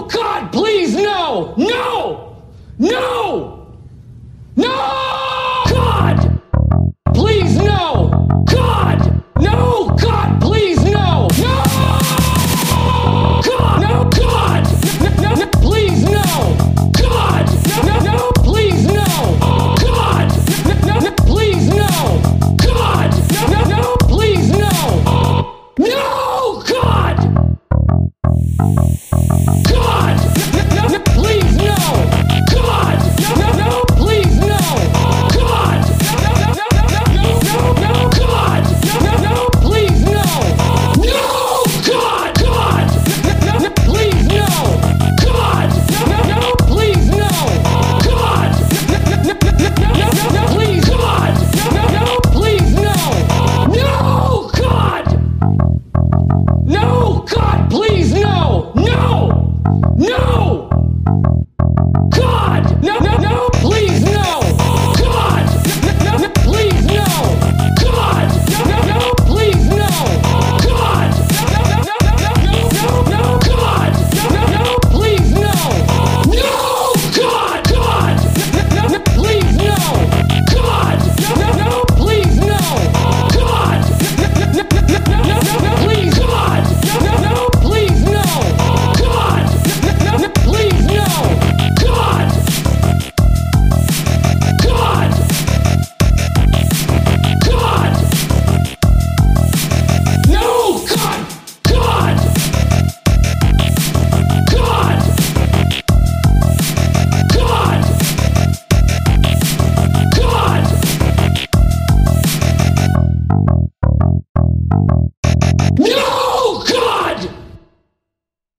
No! God, please, no! No! No! No! God! Please, no! God! No! God, please, no! No! God! No! God! No! No! Please, no! God! No! No! Please, no! God! No! No! Please, no! God! No! No! Please, no! No! God! God! No! No! Please, no! God! No! No! Please, no! God! No! No! No! No! No! God! No! No! Please, no! No! God! God! No! No! Please, no! God! No! No! Please, no! God! No! No! Please, God! No! Please, no! No! God! No! God, please, no! No! No!